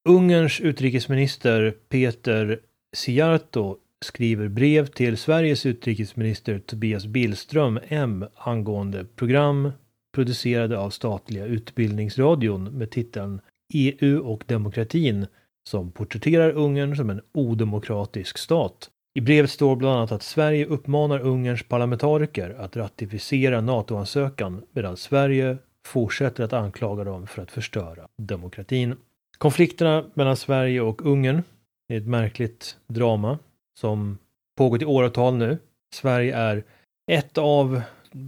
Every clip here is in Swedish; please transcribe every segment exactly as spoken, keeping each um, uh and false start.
Ungerns utrikesminister Peter Szijjártó skriver brev till Sveriges utrikesminister Tobias Billström M angående program producerade av statliga utbildningsradion med titeln E U och demokratin som porträtterar Ungern som en odemokratisk stat. I brevet står bland annat att Sverige uppmanar Ungerns parlamentariker att ratificera NATO-ansökan medan Sverige fortsätter att anklaga dem för att förstöra demokratin. Konflikterna mellan Sverige och Ungern är ett märkligt drama som pågått i åratal nu. Sverige är ett av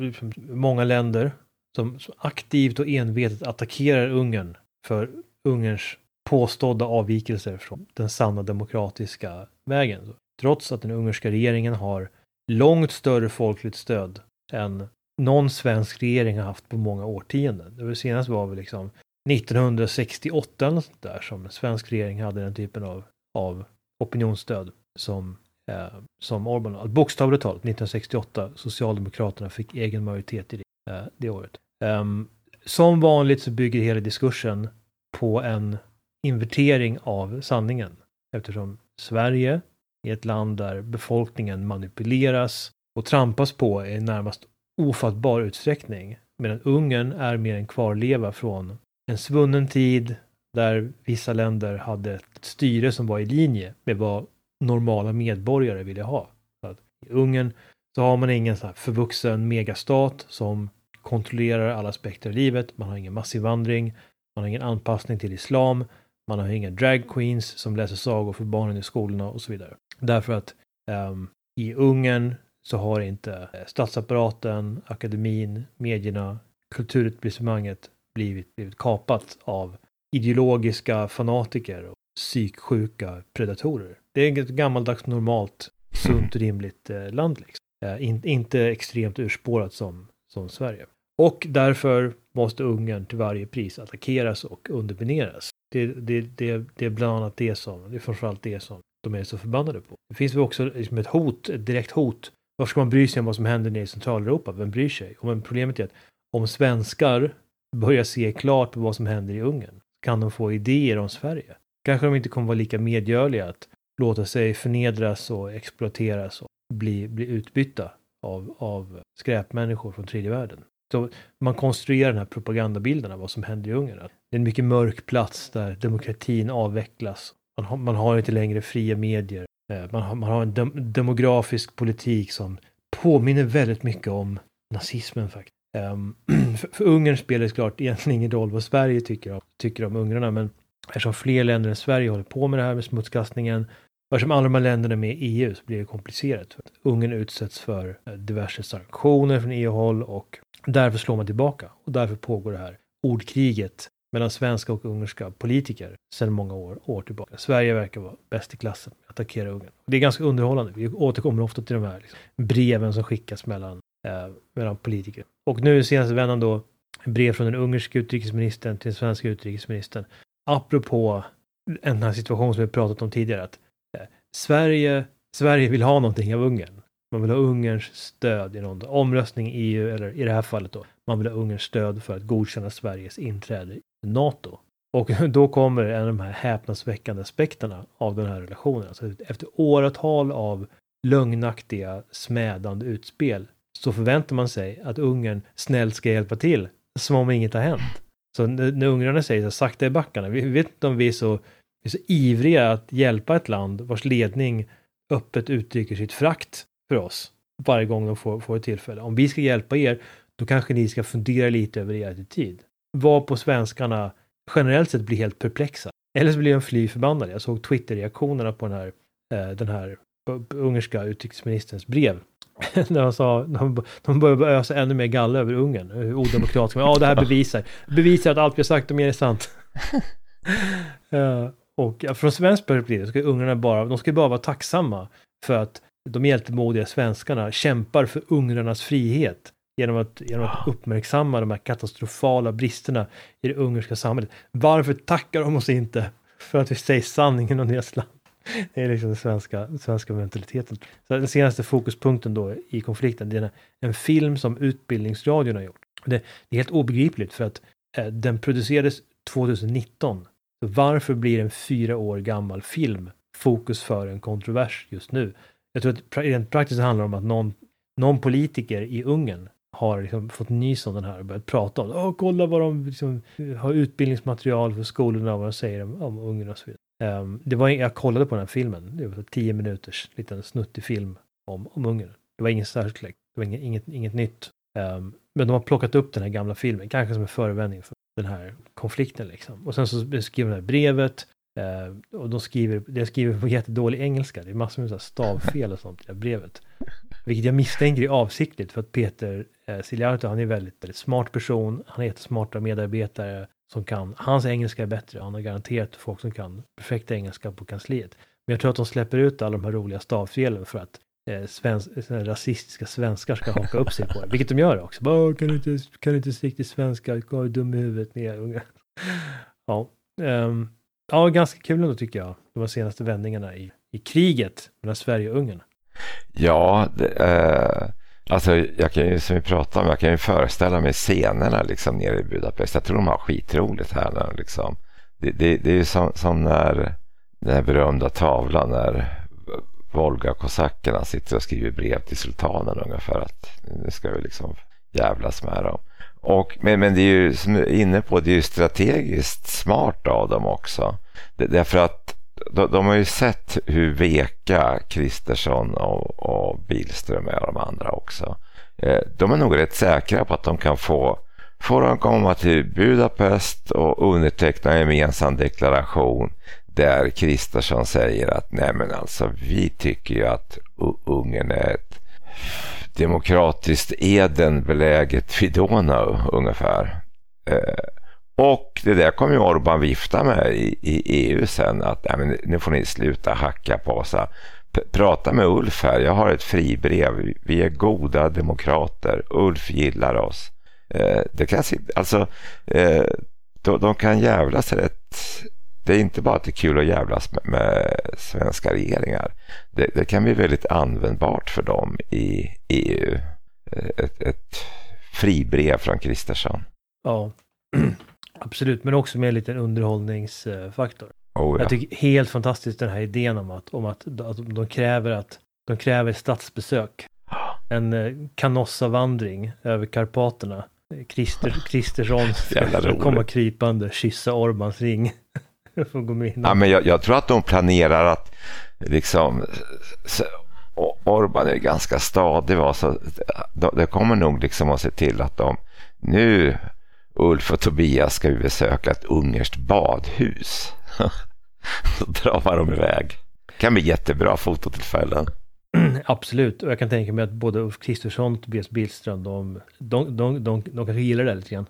många länder som aktivt och envetet attackerar Ungern för Ungerns påstådda avvikelser från den sanna demokratiska vägen. Trots att den ungerska regeringen har långt större folkligt stöd än någon svensk regering har haft på många årtionden. Det var senast var väl liksom nittonhundrasextioåtta eller sånt där som en svensk regering hade den typen av, av opinionsstöd som, eh, som Orbán. Bokstavligt talat nittonhundrasextioåtta Socialdemokraterna fick egen majoritet i det, eh, det året. Um, som vanligt så bygger hela diskursen på en invertering av sanningen. Eftersom Sverige är ett land där befolkningen manipuleras och trampas på i närmast ofattbar utsträckning. Medan Ungern är mer en kvarleva från en svunnen tid där vissa länder hade ett styre som var i linje med vad normala medborgare ville ha. Så att i Ungern så har man ingen så här förvuxen megastat som kontrollerar alla aspekter av livet. Man har ingen massinvandring, man har ingen anpassning till islam, man har inga drag queens som läser sagor för barnen i skolorna och så vidare. Därför att um, i Ungern så har inte statsapparaten, akademin, medierna, kulturetablissemanget blivit, blivit kapat av ideologiska fanatiker och psyksjuka predatorer. Det är ett gammaldags, normalt, sunt, rimligt eh, land. Liksom. Eh, in, inte extremt urspårat som, som Sverige. Och därför måste Ungern till varje pris attackeras och undermineras. Det, det, det, det är bland annat det som, det är framförallt det som de är så förbannade på. Det finns väl också liksom ett hot, ett direkt hot. Varför ska man bry sig om vad som händer nere i Centraleuropa? Vem bryr sig? Och problemet är att om svenskar börjar se klart på vad som händer i Ungern kan de få idéer om Sverige. Kanske de inte kommer vara lika medgörliga att låta sig förnedras och exploateras och bli, bli utbytta av, av skräpmänniskor från tredje världen. Så man konstruerar den här propagandabilden av vad som händer i Ungern. Det är en mycket mörk plats där demokratin avvecklas. Man har, man har inte längre fria medier. Man har, man har en dem, demografisk politik som påminner väldigt mycket om nazismen faktiskt. Um, för, för Ungern spelar det klart egentligen ingen roll vad Sverige tycker om, tycker om ungrarna, men eftersom fler länder än Sverige håller på med det här med smutskastningen, och eftersom alla de här länderna är med i E U så blir det komplicerat. För att Ungern utsätts för diverse sanktioner från E U-håll och därför slår man tillbaka. Och därför pågår det här ordkriget mellan svenska och ungerska politiker sedan många år, år tillbaka. Sverige verkar vara bäst i klassen att attackera Ungern. Det är ganska underhållande. Vi återkommer ofta till de här liksom, breven som skickas mellan, eh, mellan politiker. Och nu senaste vändan då brev från den ungerska utrikesministern till den svenska utrikesministern. Apropå en här situation som vi pratat om tidigare, att eh, Sverige, Sverige vill ha någonting av Ungern. Man vill ha Ungerns stöd i någon omröstning i E U, eller i det här fallet då, man vill ha Ungerns stöd för att godkänna Sveriges inträde i NATO. Och då kommer en av de här häpnadsväckande aspekterna av den här relationen. Alltså efter åratal av lögnaktiga, smädande utspel så förväntar man sig att Ungern snällt ska hjälpa till, som om inget har hänt. Så när, när ungrarna säger så sakta i backarna, vi vet inte om vi är så, vi är så ivriga att hjälpa ett land vars ledning öppet uttrycker sitt frakt för oss varje gång de får, får ett tillfälle. Om vi ska hjälpa er, då kanske ni ska fundera lite över er attityd. Var på svenskarna generellt sett blir helt perplexa. Eller så blir de fly förbannade. Jag såg Twitter-reaktionerna på den här, eh, den här ungerska utrikesministerns brev. När de sa, de, de började ösa ännu mer galla över Ungern. Hur odemokratiska. Ja, det här bevisar. Bevisar att allt vi har sagt om er är sant. uh, och ja, från svensk perspektiv ska ungrarna bara, de ska bara vara tacksamma för att de hjältemodiga svenskarna kämpar för ungrarnas frihet genom att, genom att uppmärksamma de här katastrofala bristerna i det ungerska samhället. Varför tackar de oss inte för att vi säger sanningen om deras land? Det är liksom den svenska, svenska mentaliteten. Så den senaste fokuspunkten då i konflikten, det är en film som Utbildningsradion har gjort. Det, det är helt obegripligt för att eh, den producerades tjugonitton Så varför blir en fyra år gammal film fokus för en kontrovers just nu? Jag tror att rent praktiskt handlar om att någon, någon politiker i Ungern har liksom fått nys om den här och börjat prata om Åh, kolla vad de liksom har utbildningsmaterial för skolorna, vad de säger om, om Ungern och så vidare. Um, det var, jag kollade på den här filmen, det var tio minuters liten snuttig film om, om Ungern. Det var inget särskilt, det var inget, inget, inget nytt. Um, men de har plockat upp den här gamla filmen, kanske som en förevändning för den här konflikten liksom. Och sen så skriver de här brevet uh, och de skriver, de skriver på jättedålig engelska. Det är massor med så här stavfel och sånt i det här brevet. Vilket jag misstänker är avsiktligt för att Peter eh, Szijjártó, han är väldigt, väldigt smart person. Han är jättesmarta medarbetare som kan, hans engelska är bättre. Han har garanterat folk som kan perfekta engelska på kansliet. Men jag tror att de släpper ut alla de här roliga stavfelen för att eh, svensk, rasistiska svenskar ska haka upp sig på det. Vilket de gör också. Bara, kan du inte, kan du inte riktigt svenska? Jag är dum i huvudet med unga. Ja, um, ja, ganska kul ändå tycker jag. De här senaste vändningarna i, i kriget mellan Sverige och Ungern. Ja, det, eh, alltså jag kan ju, som vi pratade om, jag kan ju föreställa mig scenerna liksom nere i Budapest. Jag tror de har skitroligt här när liksom. Det, det, det är ju som, som när den här berömda tavlan när Volga-kosackerna sitter och skriver brev till sultanen ungefär att nu ska vi liksom jävlas med dem. Och, men, men det är ju, som du är inne på, det är ju strategiskt smart av dem också. Det, därför att de, de har ju sett hur veka Kristersson och, och Billström är och de andra också. Eh, de är nog rätt säkra på att de kan få får de komma till Budapest och underteckna en gemensam deklaration där Kristersson säger att nej men alltså vi tycker ju att Ungern är ett demokratiskt Eden beläget vid Donau ungefär. Eh, och det där kommer ju Orbán vifta med i, i E U sen att nej, men nu får ni sluta hacka på så. P- prata med Ulf här, jag har ett fribrev, vi är goda demokrater, Ulf gillar oss. Eh, det kan alltså eh, de, de kan jävlas rätt. Det är inte bara att det är kul att jävlas med, med svenska regeringar. Det, det kan bli väldigt användbart för dem i E U. Ett, ett fribrev från Kristersson. Ja, absolut. Men också med en liten underhållningsfaktor. Oh, ja. Jag tycker helt fantastiskt den här idén om att, om att, att de kräver att de kräver statsbesök. En Canossa-vandring över Karpaterna. Krister, Kristersson ska komma krypande, kyssa Orbáns ring. Får gå med ja, men jag, jag tror att de planerar att liksom Orbán är ganska stadig va? Så det kommer nog liksom att se till att de nu Ulf och Tobias ska vi besöka ett ungerskt badhus. Så drar man dem iväg. Kan bli jättebra fototillfällen. Absolut, och jag kan tänka mig att både Ulf Kristersson och Tobias Billström de, de, de, de, de kanske gillar det lite grann.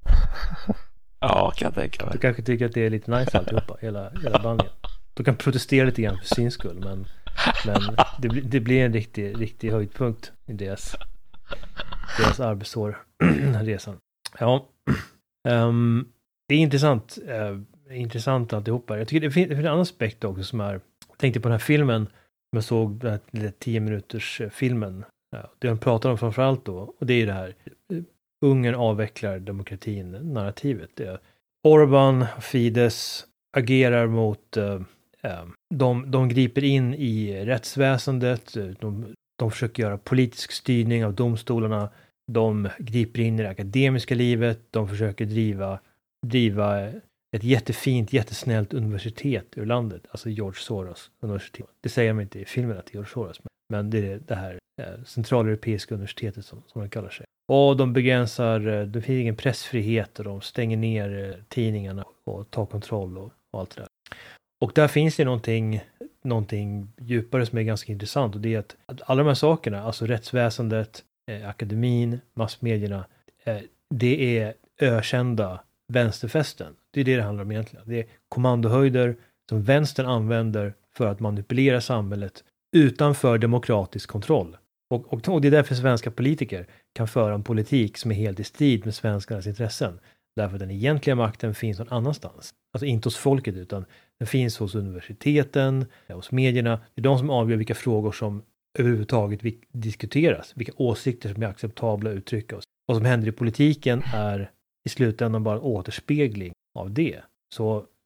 Ja, kan jag tänka mig. Du kanske tycker att det är lite nice alltihopa, hela, hela bandet. De kan protestera lite grann för sin skull, men, men det, blir, det blir en riktig, riktig höjdpunkt i deras, deras arbetsår, resan. Ja, um, det är intressant, uh, intressant alltihopa. Jag tycker det finns, det finns en annan aspekt också som är, jag tänkte på den här filmen, jag såg den här tio minuters filmen. Ja, det de pratar om framförallt då, och det är ju det här Ungern avvecklar demokratin narrativet. Det är Orbán och Fidesz agerar mot uh, uh, de, de griper in i rättsväsendet, de, de försöker göra politisk styrning av domstolarna, de griper in i det akademiska livet, de försöker driva, driva ett jättefint, jättesnällt universitet ur landet, alltså George Soros universitet. Det säger man inte i filmen att det är George Soros, men det är det här eh, centraleuropeiska universitetet som, som de kallar sig. Och de begränsar, det finns ingen pressfrihet och de stänger ner eh, tidningarna och tar kontroll och, och allt det där. Och där finns det någonting, någonting djupare som är ganska intressant, och det är att, att alla de här sakerna, alltså rättsväsendet, eh, akademin, massmedierna, eh, det är ökända vänsterfästen. Det är det det handlar om egentligen. Det är kommandohöjder som vänstern använder för att manipulera samhället utanför demokratisk kontroll. Och, och, och det är därför svenska politiker kan föra en politik som är helt i strid med svenskarnas intressen. Därför att den egentliga makten finns någon annanstans. Alltså inte hos folket, utan den finns hos universiteten, hos medierna. Det är de som avgör vilka frågor som överhuvudtaget diskuteras. Vilka åsikter som är acceptabla att uttrycka oss. Vad som händer i politiken är i slutändan bara en återspegling av det. Så,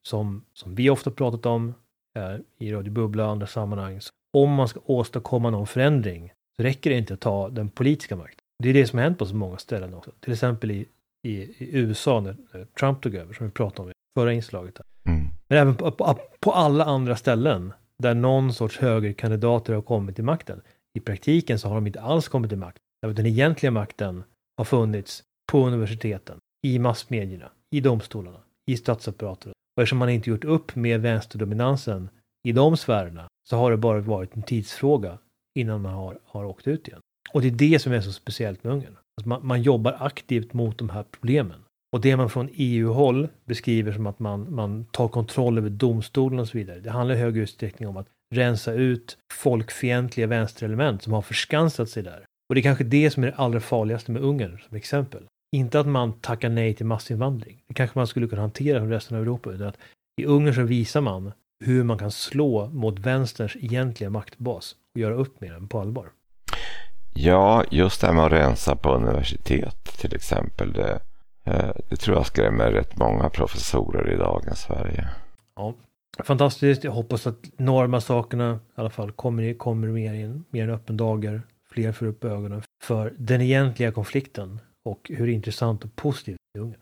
som, som vi ofta pratat om här i Radio Bubbla och andra sammanhang. Så om man ska åstadkomma någon förändring så räcker det inte att ta den politiska makten. Det är det som har hänt på så många ställen också. Till exempel i, i, i U S A när Trump tog över, som vi pratade om i förra inslaget. Mm. Men även på, på, på alla andra ställen där någon sorts högerkandidater har kommit till makten. I praktiken så har de inte alls kommit till makten. Den egentliga makten har funnits på universiteten, i massmedierna, i domstolarna, i statsapparaten. Och eftersom man inte gjort upp med vänsterdominansen i de sfärerna så har det bara varit en tidsfråga innan man har, har åkt ut igen. Och det är det som är så speciellt med Ungern. Alltså man, man jobbar aktivt mot de här problemen. Och det man från E U-håll beskriver som att man, man tar kontroll över domstolen och så vidare. Det handlar i hög utsträckning om att rensa ut folkfientliga vänsterelement som har förskansat sig där. Och det är kanske det som är det allra farligaste med Ungern som exempel. Inte att man tackar nej till massinvandring. Det kanske man skulle kunna hantera från resten av Europa. Utan att i Ungern så visar man hur man kan slå mot vänsterns egentliga maktbas och göra upp med den på allvar. Ja, just det här med att rensa på universitet till exempel. Det, det tror jag skrämmer rätt många professorer i dagens Sverige. Ja, fantastiskt. Jag hoppas att några av de här sakerna i alla fall kommer, kommer mer i en, mer en öppen dager. Fler får upp ögonen för den egentliga konflikten och hur intressant och positivt det är i Ungern.